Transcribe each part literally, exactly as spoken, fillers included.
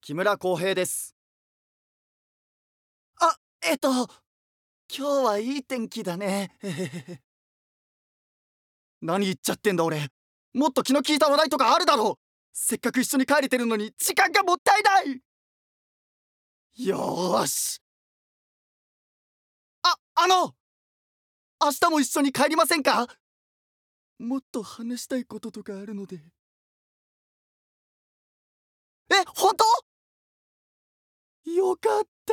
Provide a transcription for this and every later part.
木村浩平です。 あ、えっと、今日はいい天気だね。 何言っちゃってんだ俺。もっと気の利いた話題とかあるだろう。せっかく一緒に帰れてるのに時間がもったいない。よーし。あ、あの明日も一緒に帰りませんか？もっと話したいこととかあるので。え、本当？よかった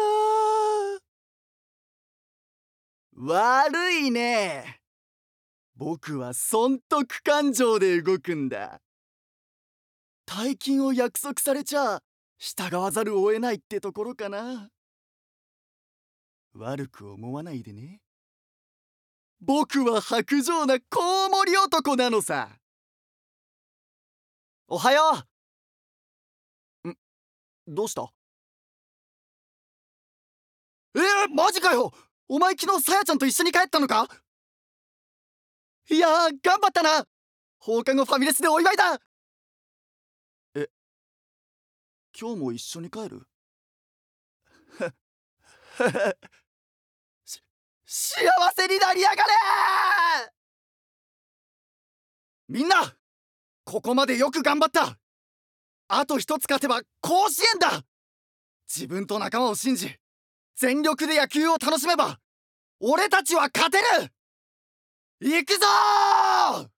ー。悪いね。僕は損得感情で動くんだ。大金を約束されちゃ従わざるを得ないってところかな。悪く思わないでね。僕は薄情なコウモリ男なのさ。おはよう。ん、どうした？えー、マジかよ。お前昨日さやちゃんと一緒に帰ったのか？いやー、頑張ったな。放課後ファミレスでお祝いだ。え、今日も一緒に帰る？し幸せになりやがれー。みんなここまでよく頑張った。あと一つ勝てば甲子園だ。自分と仲間を信じ全力で野球を楽しめば俺たちは勝てる。行くぞー。